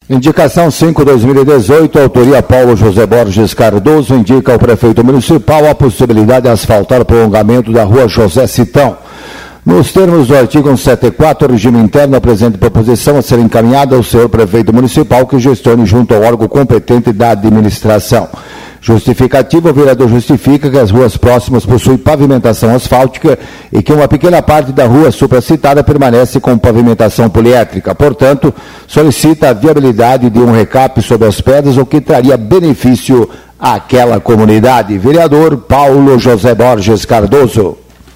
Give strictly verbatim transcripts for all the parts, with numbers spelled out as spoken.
Indicação cinco barra dois mil e dezoito, autoria Paulo José Borges Cardoso, indica ao prefeito municipal a possibilidade de asfaltar o prolongamento da rua José Citão. Nos termos do artigo cento e setenta e quatro, o regime interno apresenta proposição a ser encaminhada ao senhor prefeito municipal que gestione junto ao órgão competente da administração. Justificativa, o vereador justifica que as ruas próximas possuem pavimentação asfáltica e que uma pequena parte da rua supracitada permanece com pavimentação poliétrica. Portanto, solicita a viabilidade de um recap sobre as pedras, o que traria benefício àquela comunidade. Vereador Paulo José Borges Cardoso.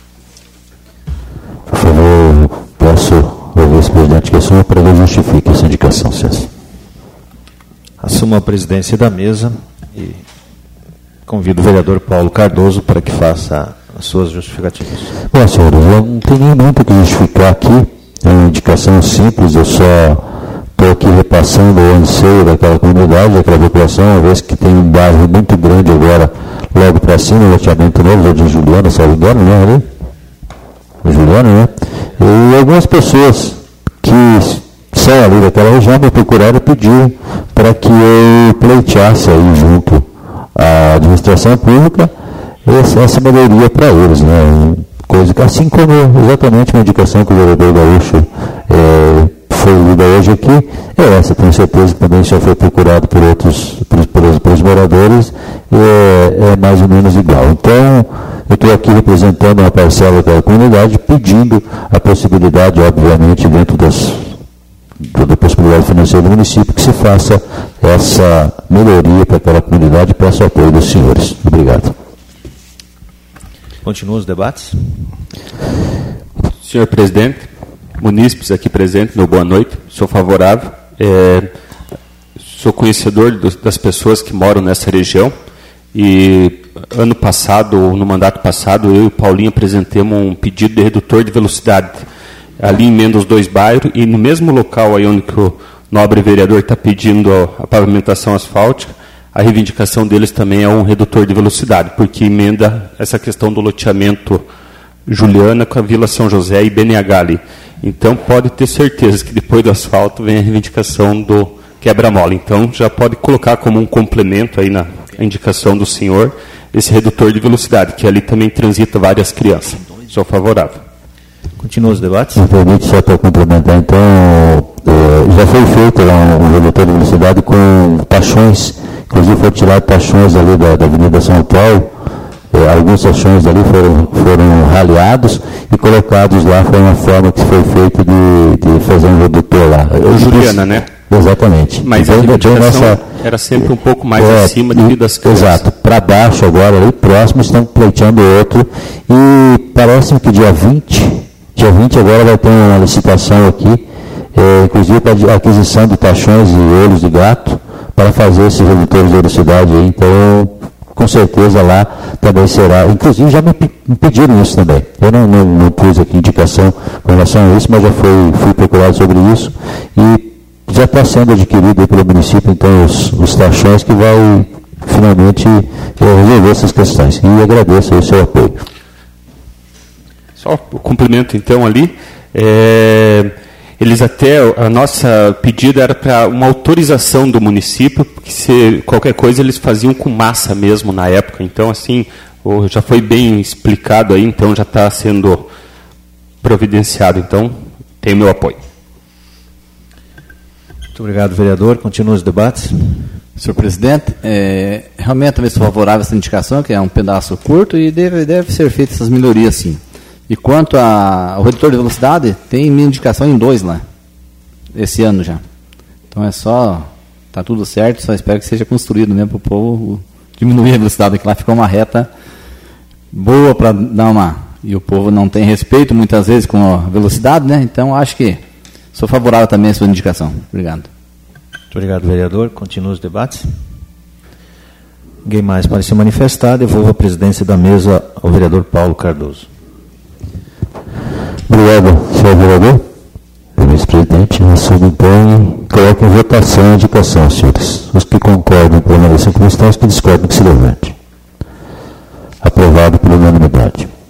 Por favor, peço ao vice-presidente que assuma para que justifique essa indicação, César. Assumo a presidência da mesa e convido o vereador Paulo Cardoso para que faça as suas justificativas. Bom, senhores, eu não tenho muito o que justificar aqui, é uma indicação simples, eu só estou aqui repassando o anseio daquela comunidade, daquela população, uma vez que tem um bairro muito grande agora, logo para cima, o loteamento novo, de Juliana, salvo engano, não é ali? O Juliana, né? E algumas pessoas que são ali daquela região me procuraram pedir para que eu pleiteasse aí junto à administração pública essa, essa melhoria para eles, né? Coisa que, assim como exatamente uma indicação que o vereador Gaúcho é, foi lida hoje aqui, é essa, tenho certeza que também já foi procurado por outros, por, por, pelos moradores, é, é mais ou menos igual. Então, eu estou aqui representando uma parcela da comunidade, pedindo a possibilidade, obviamente, dentro das, da possibilidade financeira do município, que se faça essa melhoria para aquela comunidade e peço o apoio dos senhores. Obrigado. Continua os debates. Senhor presidente, munícipes aqui presentes, meu boa noite, sou favorável, é, sou conhecedor dos, das pessoas que moram nessa região e ano passado, ou no mandato passado, eu e o Paulinho apresentamos um pedido de redutor de velocidade, ali emenda os dois bairros e no mesmo local aí onde que o nobre vereador está pedindo a pavimentação asfáltica, a reivindicação deles também é um redutor de velocidade, porque emenda essa questão do loteamento Juliana com a Vila São José e B N H ali. Então, pode ter certeza que depois do asfalto vem a reivindicação do quebra-mola. Então, já pode colocar como um complemento aí na indicação do senhor esse redutor de velocidade, que ali também transita várias crianças. Sou favorável. Continua os debates. Me permite só para complementar, então, é, já foi feito lá um, um redutor de velocidade com tachões, inclusive foi tirado tachões ali da, da Avenida São Paulo, é, alguns tachões ali foram, foram raleados e colocados lá, foi uma forma que foi feita de, de fazer um redutor lá. O Juliana, né? Exatamente. Mas então, a reivindicação nossa, era sempre um pouco mais é, acima devido às crianças. Exato. Para baixo agora, ali próximo, estão pleiteando outro. E parece que dia vinte, dia vinte agora vai ter uma licitação aqui, é, inclusive para a aquisição de tachões e olhos de gato, para fazer esses redutores de velocidade aí. Então, com certeza lá também será. Inclusive já me, me pediram isso também. Eu não, não, não pus aqui indicação com relação a isso, mas já foi, fui procurado sobre isso. E já está sendo adquirido pelo município, então, os, os tachões que vai finalmente é, resolver essas questões. E agradeço o seu apoio. Só o cumprimento, então, ali. É, eles até, a nossa pedida era para uma autorização do município, porque se qualquer coisa eles faziam com massa mesmo na época. Então, assim, já foi bem explicado aí, então já está sendo providenciado. Então, tem meu apoio. Muito obrigado, vereador. Continua os debates. Senhor presidente, é, realmente também sou favorável a essa indicação, que é um pedaço curto e deve, deve ser feitas essas melhorias, sim. E quanto ao redutor de velocidade, tem minha indicação em dois lá, esse ano já. Então é só, está tudo certo, só espero que seja construído mesmo para o povo diminuir a velocidade, que lá ficou uma reta boa para dar uma... E o povo não tem respeito muitas vezes com a velocidade, né? Então acho que sou favorável também à sua indicação. Obrigado. Muito obrigado, vereador. Continua os debates. Ninguém mais para se manifestar. Devolvo a presidência da mesa ao vereador Paulo Cardoso. Obrigado, senhor vereador. Vice-presidente, assumo então e coloco em votação a indicação, senhores. Os que concordam com a avaliação como está, os que discordam que se levante. Aprovado por unanimidade.